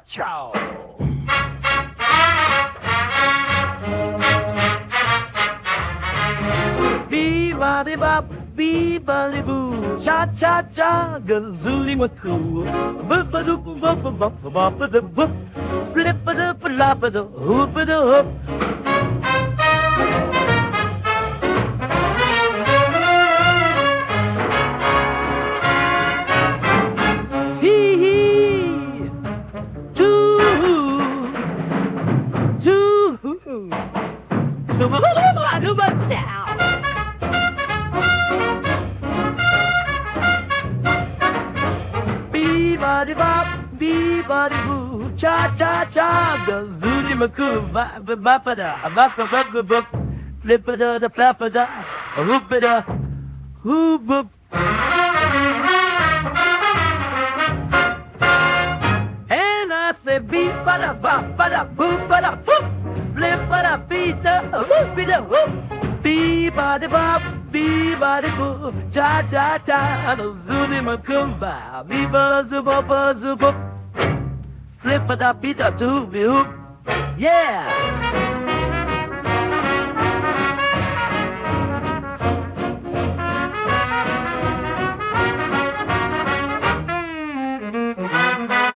ciao. Viva di bop, viva di boo, cha cha cha, gazooly macoo. Boop a doop boop a bop a bop a da boop, flip a doop a lop a da hoop a da hoop. Hee hee, too, too, too much now. Bee-body bop, bee-body boo, cha-cha-cha, gazooly macoo, ba-ba-ba-da, ba-ba-ba-ba-ba, flip-a-da, da flap-a-da, whoop-a-da, whoop-boop. And I say bee-ba-da, ba-ba-da, boo-ba-da, whoop, flip-a-da, beat-da, whoop-a-da, whoop, bee-body bop, bee-body boo, cha-cha-cha, gazooly macoo, ba-bee-ba-da-zoo-ba-ba-zoo-boop. Flip-a-da, beat-da, doo-be-hoop. Yeah!